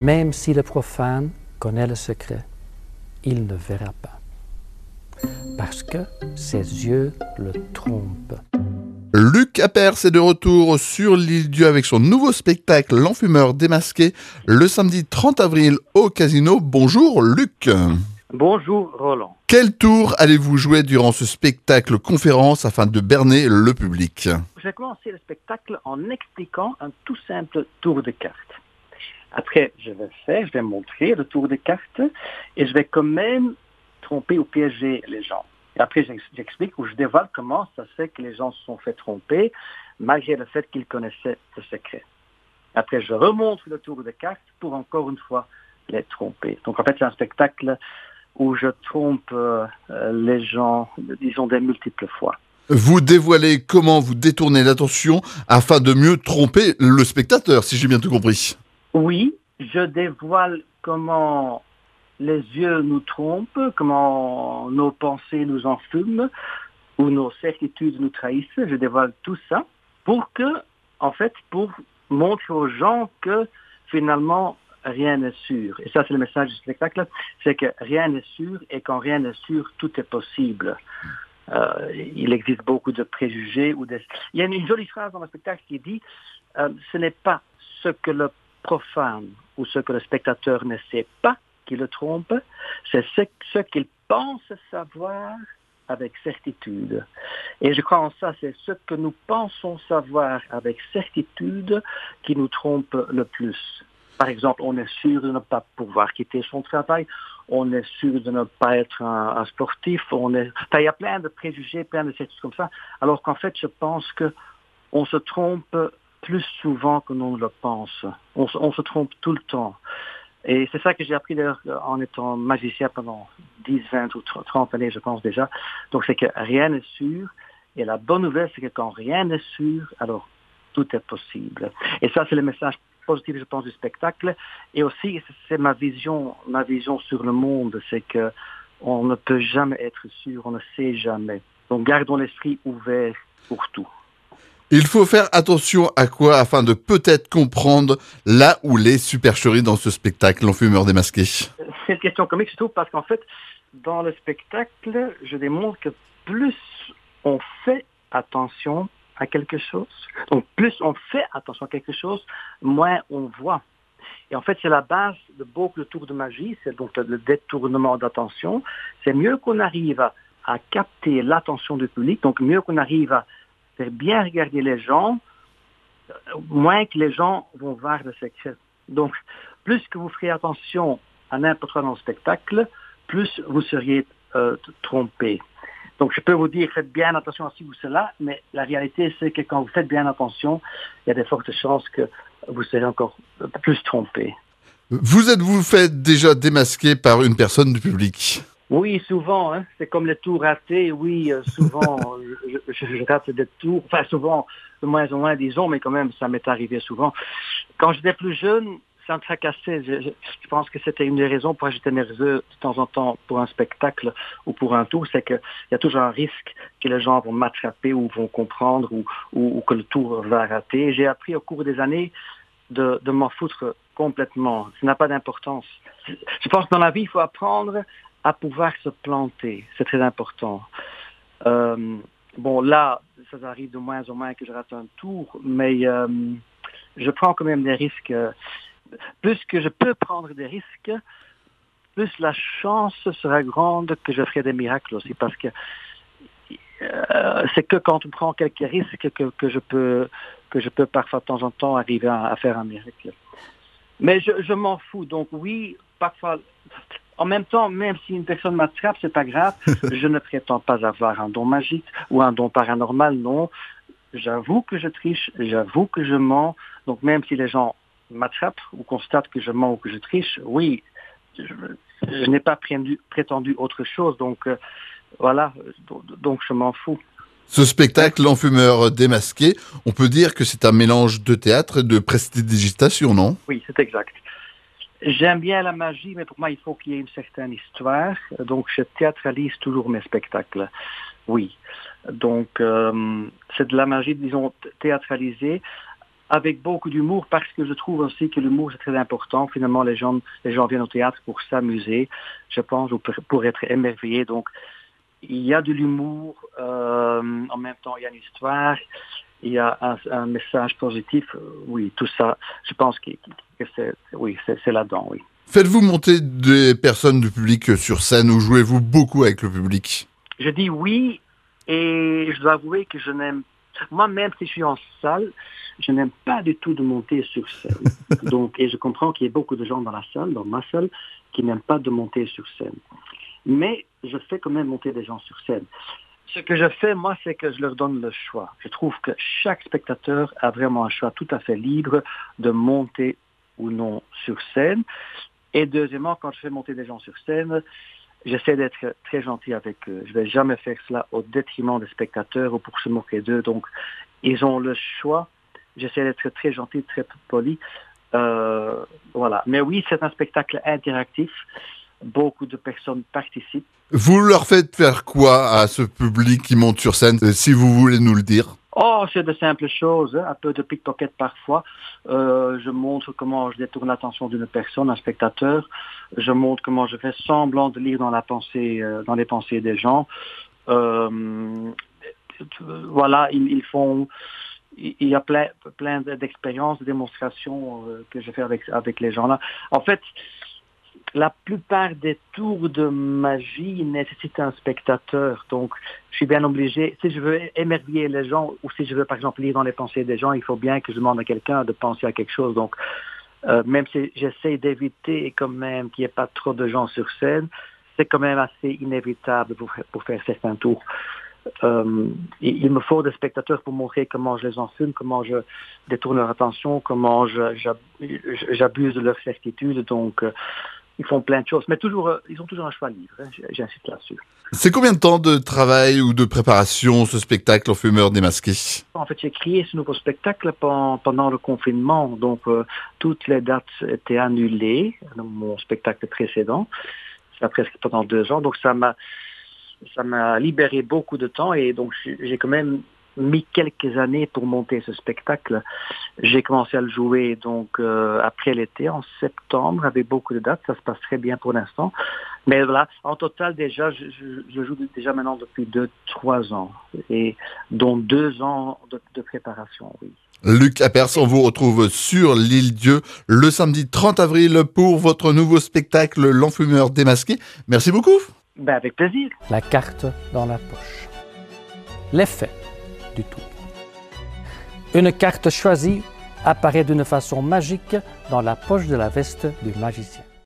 Même si le profane connaît le secret, il ne verra pas, parce que ses yeux le trompent. Luc Appers est de retour sur l'Île-Dieu avec son nouveau spectacle L'Enfumeur démasqué le samedi 30 avril au Casino. Bonjour Luc. Bonjour Roland. Quel tour allez-vous jouer durant ce spectacle conférence afin de berner le public? J'ai commencé le spectacle en expliquant un tout simple tour de cartes. Après, je vais montrer le tour de cartes et je vais quand même tromper ou piéger les gens. Et après, j'explique ou je dévoile comment ça se fait que les gens se sont fait tromper malgré le fait qu'ils connaissaient le secret. Après, je remonte le tour de cartes pour encore une fois les tromper. Donc en fait, c'est un spectacle où je trompe les gens, disons, des multiples fois. Vous dévoilez comment vous détournez l'attention afin de mieux tromper le spectateur, si j'ai bien tout compris. Oui, je dévoile comment les yeux nous trompent, comment nos pensées nous enfument ou nos certitudes nous trahissent. Je dévoile tout ça pour montrer aux gens que finalement rien n'est sûr. Et ça, c'est le message du spectacle, c'est que rien n'est sûr et quand rien n'est sûr, tout est possible. Il existe beaucoup de préjugés. Il y a une jolie phrase dans le spectacle qui dit ce n'est pas ce que le profane ou ce que le spectateur ne sait pas qui le trompe, c'est ce qu'il pense savoir avec certitude. Et je crois en ça, c'est ce que nous pensons savoir avec certitude qui nous trompe le plus. Par exemple, on est sûr de ne pas pouvoir quitter son travail, on est sûr de ne pas être un sportif, il y a plein de préjugés, plein de certitudes comme ça, alors qu'en fait, je pense qu'on se trompe plus souvent que l'on ne le pense. On se trompe tout le temps. Et c'est ça que j'ai appris d'ailleurs en étant magicien pendant 10, 20 ou 30 années, je pense déjà. Donc c'est que rien n'est sûr. Et la bonne nouvelle, c'est que quand rien n'est sûr, alors tout est possible. Et ça, c'est le message positif, je pense, du spectacle. Et aussi, c'est ma vision sur le monde. C'est que on ne peut jamais être sûr, on ne sait jamais. Donc gardons l'esprit ouvert pour tout. Il faut faire attention à quoi afin de peut-être comprendre là où les supercheries dans ce spectacle, L'Enfumeur démasqué? C'est une question comique, je trouve, parce qu'en fait, dans le spectacle, je démontre que plus on fait attention à quelque chose, donc plus on fait attention à quelque chose, moins on voit. Et en fait, c'est la base de beaucoup de tours de magie, c'est donc le détournement d'attention. C'est mieux qu'on arrive à capter l'attention du public, donc mieux qu'on arrive à faire bien regarder les gens, moins que les gens vont voir le secret. Donc, plus que vous ferez attention à n'importe quoi dans le spectacle, plus vous seriez trompé. Donc, je peux vous dire, faites bien attention à ci ou cela, mais la réalité, c'est que quand vous faites bien attention, il y a de fortes chances que vous serez encore plus trompé. Vous êtes-vous fait déjà démasquer par une personne du public? Oui, souvent, hein. C'est comme les tours ratés. Oui, souvent, je rate des tours. Enfin, souvent, de moins en moins, disons, mais quand même, ça m'est arrivé souvent. Quand j'étais plus jeune, ça me tracassait. Je pense que c'était une des raisons pour laquelle j'étais nerveux de temps en temps pour un spectacle ou pour un tour, c'est qu'il y a toujours un risque que les gens vont m'attraper ou vont comprendre ou que le tour va rater. J'ai appris au cours des années de m'en foutre complètement. Ça n'a pas d'importance. Je pense que dans la vie, il faut apprendre à pouvoir se planter. C'est très important. Bon, là, ça arrive de moins en moins que je rate un tour, mais je prends quand même des risques. Plus que je peux prendre des risques, plus la chance sera grande que je ferai des miracles aussi, parce que c'est que quand on prend quelques risques que je peux parfois de temps en temps arriver à faire un miracle. Mais je m'en fous. Donc oui, parfois... En même temps, même si une personne m'attrape, c'est pas grave. Je ne prétends pas avoir un don magique ou un don paranormal, non. J'avoue que je triche, j'avoue que je mens. Donc même si les gens m'attrapent ou constatent que je mens ou que je triche, oui, je n'ai pas prétendu autre chose. Donc voilà, donc je m'en fous. Ce spectacle, L'Enfumeur démasqué, on peut dire que c'est un mélange de théâtre et de prestidigitation, non? Oui, c'est exact. J'aime bien la magie, mais pour moi, il faut qu'il y ait une certaine histoire. Donc, je théâtralise toujours mes spectacles. Oui. Donc, c'est de la magie, disons, théâtralisée, avec beaucoup d'humour, parce que je trouve aussi que l'humour c'est très important. Finalement, les gens viennent au théâtre pour s'amuser, je pense, ou pour être émerveillés. Donc, il y a de l'humour, en même temps il y a une histoire, il y a un message positif. Oui, tout ça, je pense que c'est là-dedans, oui. Faites-vous monter des personnes du public sur scène ou jouez-vous beaucoup avec le public? Je dis oui, et je dois avouer que je n'aime, moi-même si je suis en salle, je n'aime pas du tout de monter sur scène. Donc, et je comprends qu'il y a beaucoup de gens dans la salle, dans ma salle, qui n'aiment pas de monter sur scène. Mais je fais quand même monter des gens sur scène. Ce que je fais, moi, c'est que je leur donne le choix. Je trouve que chaque spectateur a vraiment un choix tout à fait libre de monter ou non sur scène. Et deuxièmement, quand je fais monter des gens sur scène, j'essaie d'être très gentil avec eux. Je ne vais jamais faire cela au détriment des spectateurs ou pour se moquer d'eux. Donc, ils ont le choix. J'essaie d'être très gentil, très poli. Voilà. Mais oui, c'est un spectacle interactif. Beaucoup de personnes participent. Vous leur faites faire quoi à ce public qui monte sur scène, si vous voulez nous le dire? Oh, c'est de simples choses, hein. Un peu de pickpocket parfois. Je montre comment je détourne l'attention d'une personne, un spectateur. Je montre comment je fais semblant de lire dans les pensées des gens. Voilà, ils font. Il y a plein d'expériences, de démonstrations que je fais avec les gens là. En fait, la plupart des tours de magie nécessitent un spectateur. Donc, je suis bien obligé, si je veux émerveiller les gens, ou si je veux, par exemple, lire dans les pensées des gens, il faut bien que je demande à quelqu'un de penser à quelque chose. Donc, même si j'essaie d'éviter quand même qu'il n'y ait pas trop de gens sur scène, c'est quand même assez inévitable pour faire certains tours. Il me faut des spectateurs pour montrer comment je les enfume, comment je détourne leur attention, comment j'abuse de leur certitude. Donc, ils font plein de choses, mais ils ont toujours un choix libre, hein, j'insiste là-dessus. C'est combien de temps de travail ou de préparation, ce spectacle L'Enfumeur démasqué? En fait, j'ai créé ce nouveau spectacle pendant le confinement, donc toutes les dates étaient annulées, dans mon spectacle précédent, ça presque pendant 2 ans, donc ça m'a libéré beaucoup de temps, et donc j'ai quand même mis quelques années pour monter ce spectacle. J'ai commencé à le jouer donc après l'été, en septembre, avec beaucoup de dates. Ça se passe très bien pour l'instant. Mais voilà, en total déjà, je joue déjà maintenant depuis 2-3 ans, et dont 2 ans de préparation, oui. Luc Appers, on vous retrouve sur l'Île-Dieu le samedi 30 avril pour votre nouveau spectacle L'Enfumeur démasqué. Merci beaucoup. Ben, avec plaisir. La carte dans la poche. L'effet du tour. Une carte choisie apparaît d'une façon magique dans la poche de la veste du magicien.